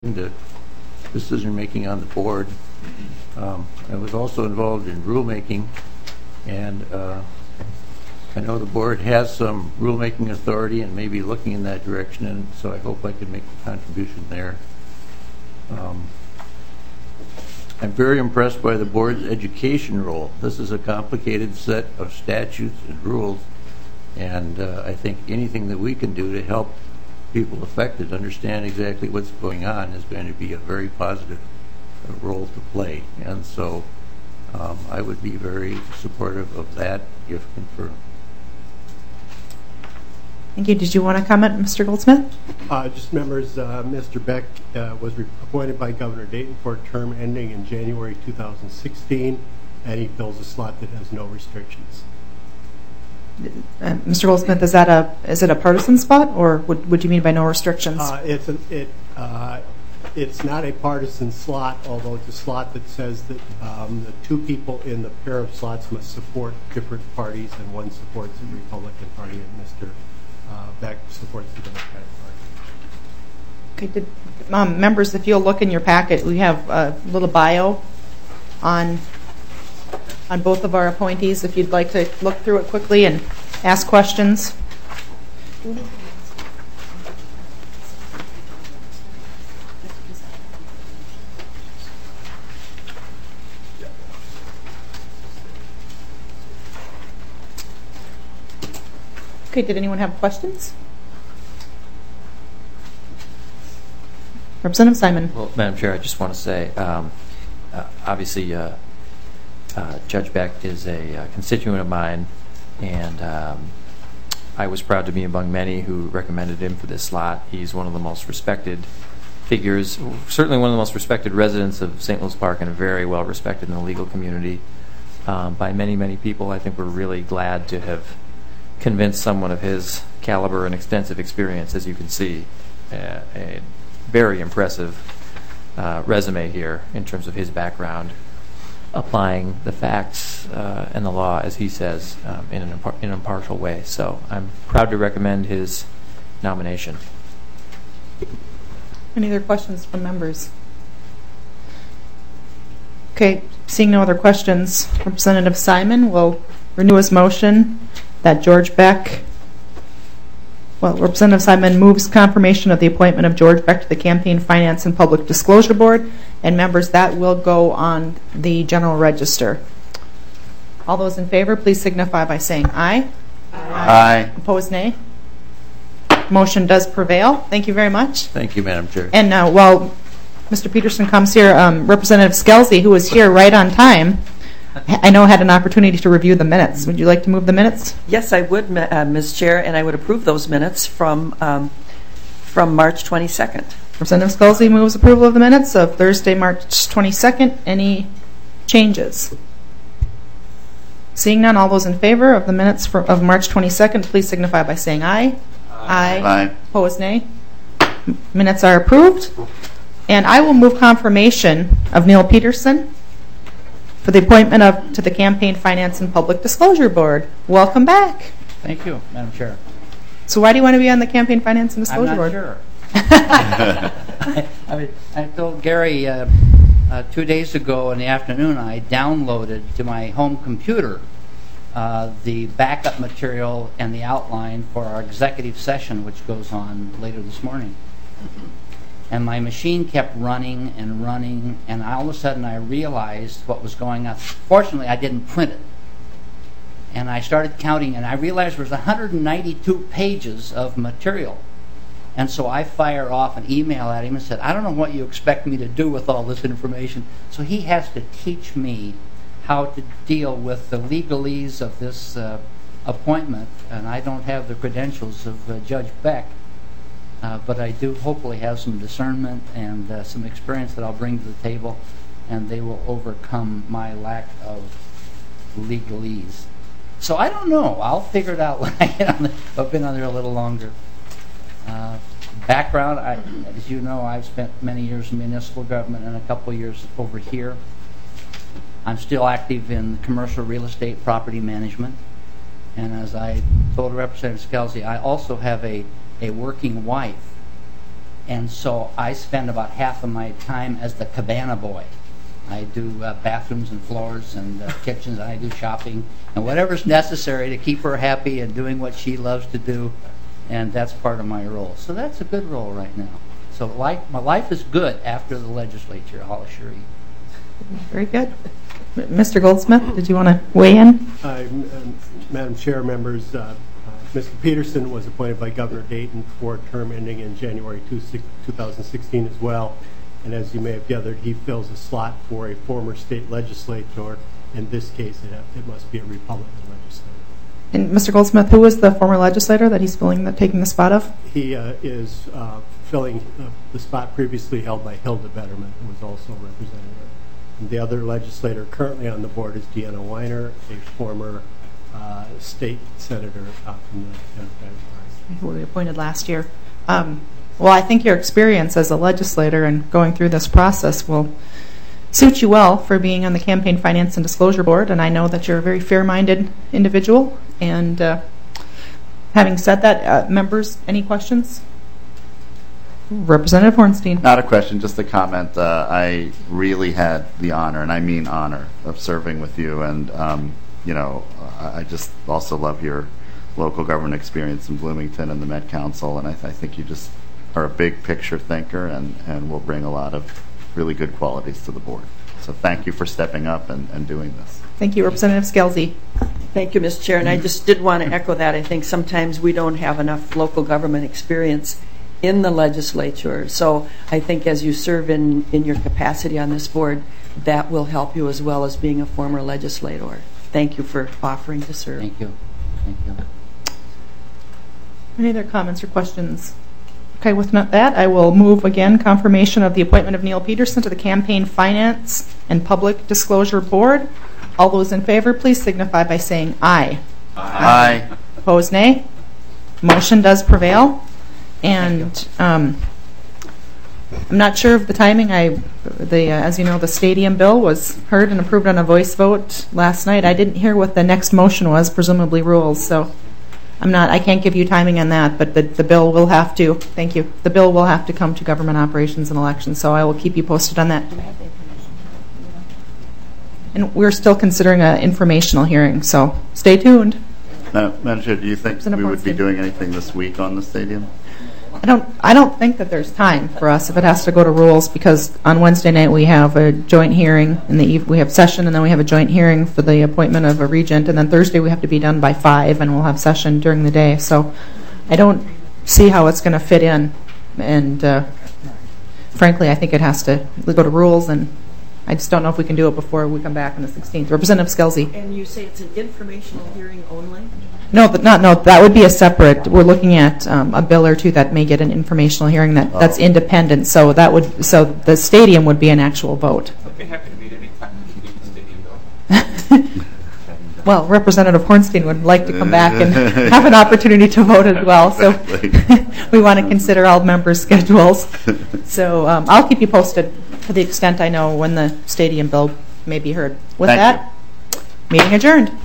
the decision making on the board. I was also involved in rulemaking, and I know the board has some rulemaking authority and may be looking in that direction, and so I hope I can make a contribution there. I'm very impressed by the board's education role. This is a complicated set of statutes and rules, and I think anything that we can do to help people affected understand exactly what's going on is going to be a very positive role to play. And so I would be very supportive of that if confirmed. Thank you. Did you want to comment, Mr. Goldsmith? Just members, Mr. Beck was appointed by Governor Dayton for a term ending in January 2016, and he fills a slot that has no restrictions. Mr. Goldsmith, is it a partisan spot, or what do you mean by no restrictions? It's not a partisan slot, although it's a slot that says that the two people in the pair of slots must support different parties, and one supports the Republican Party, and Mr. Beck supports the Democratic Party. Okay, members, if you'll look in your packet, we have a little bio on both of our appointees, if you'd like to look through it quickly and ask questions. Okay, did anyone have questions? Representative Simon. Well, Madam Chair, I just want to say, obviously, Judge Beck is a constituent of mine, and I was proud to be among many who recommended him for this slot. He's one of the most respected figures, certainly one of the most respected residents of St. Louis Park, and very well respected in the legal community by many, many people. I think we're really glad to have convinced someone of his caliber and extensive experience. As you can see, a very impressive resume here in terms of his background, applying the facts and the law, as he says, in an impartial way. So I'm proud to recommend his nomination. Any other questions from members? Okay, seeing no other questions, Representative Simon will renew his motion that George Beck, Representative Simon moves confirmation of the appointment of George Beck to the Campaign Finance and Public Disclosure Board, and members, that will go on the General Register. All those in favor, please signify by saying aye. Aye. Opposed, nay. Motion does prevail. Thank you very much. Thank you, Madam Chair. And now, while Mr. Peterson comes here, Representative Scelsi, who was here right on time, I know had an opportunity to review the minutes. Would you like to move the minutes? Yes, I would, Ms. Chair, and I would approve those minutes from March 22nd. Representative Scelsi moves approval of the minutes of Thursday, March 22nd. Any changes? Seeing none, all those in favor of the minutes of March 22nd, please signify by saying aye. Aye. Aye. Opposed, nay. Minutes are approved. And I will move confirmation of Neil Peterson for the appointment to the Campaign Finance and Public Disclosure Board. Welcome back. Thank you, Madam Chair. So why do you want to be on the Campaign Finance and Disclosure Board? I'm not sure. I told Gary 2 days ago in the afternoon I downloaded to my home computer the backup material and the outline for our executive session, which goes on later this morning. And my machine kept running and running, and all of a sudden I realized what was going on. Fortunately, I didn't print it. And I started counting, and I realized there was 192 pages of material. And so I fired off an email at him and said, I don't know what you expect me to do with all this information. So he has to teach me how to deal with the legalese of this appointment, and I don't have the credentials of Judge Beck. But I do hopefully have some discernment and some experience that I'll bring to the table, and they will overcome my lack of legalese. So I don't know. I'll figure it out when I get on there. I've been on there a little longer. Background, as you know, I've spent many years in municipal government and a couple years over here. I'm still active in commercial real estate property management. And as I told Representative Scelsi, I also have a working wife And so I spend about half of my time as the cabana boy. I do bathrooms and floors and kitchens, and I do shopping and whatever's necessary to keep her happy and doing what she loves to do, and that's part of my role. So that's a good role right now. So my life is good after the legislature, I'll assure you. Very good. Mr. Goldsmith, did you want to weigh in? Madam Chair, members, Mr. Peterson was appointed by Governor Dayton for a term ending in January 2016 as well. And as you may have gathered, he fills a slot for a former state legislator. In this case, it must be a Republican legislator. And Mr. Goldsmith, who was the former legislator that he's taking the spot of? He is filling the spot previously held by Hilda Betterman, who was also a representative. And the other legislator currently on the board is Deanna Weiner, a former state senator from the Democratic Party. Who we appointed last year. Well, I think your experience as a legislator and going through this process will suit you well for being on the Campaign Finance and Disclosure Board, and I know that you're a very fair-minded individual. And having said that, members, any questions? Representative Hornstein. Not a question, just a comment. I really had the honor, and I mean honor, of serving with you, and I just also love your local government experience in Bloomington and the Met Council, and I think you just are a big picture thinker and will bring a lot of really good qualities to the board. So thank you for stepping up and doing this. Thank you, Representative Scalzi. Thank you, Ms. Chair, and I just did want to echo that. I think sometimes we don't have enough local government experience in the legislature. So I think as you serve in your capacity on this board, that will help you as well as being a former legislator. Thank you for offering to serve. Thank you. Thank you. Any other comments or questions? Okay, with that, I will move again confirmation of the appointment of Neil Peterson to the Campaign Finance and Public Disclosure Board. All those in favor, please signify by saying aye. Aye. Opposed, nay. Motion does prevail. And I'm not sure of the timing. As you know, the stadium bill was heard and approved on a voice vote last night. I didn't hear what the next motion was, presumably rules. So I can't give you timing on that, but the bill will have to. Thank you. The bill will have to come to Government Operations and Elections. So I will keep you posted on that. And we're still considering an informational hearing. So stay tuned. Madam Chair, do you think we would be doing anything this week on the stadium? I don't think that there's time for us if it has to go to rules, because on Wednesday night we have a joint hearing in the we have session, and then we have a joint hearing for the appointment of a regent, and then Thursday we have to be done by 5, and we'll have session during the day. So I don't see how it's going to fit in, and frankly I think it has to go to rules, and I just don't know if we can do it before we come back on the 16th. Representative Scalzi. And you say it's an informational hearing only? No, that would be a separate. We're looking at a bill or two that may get an informational hearing that's independent. So the stadium would be an actual vote. I'd be happy to meet any time you need the stadium bill. Well, Representative Hornstein would like to come back and have an opportunity to vote as well. So we want to consider all members' schedules. So I'll keep you posted to the extent I know when the stadium bill may be heard. With that, meeting adjourned.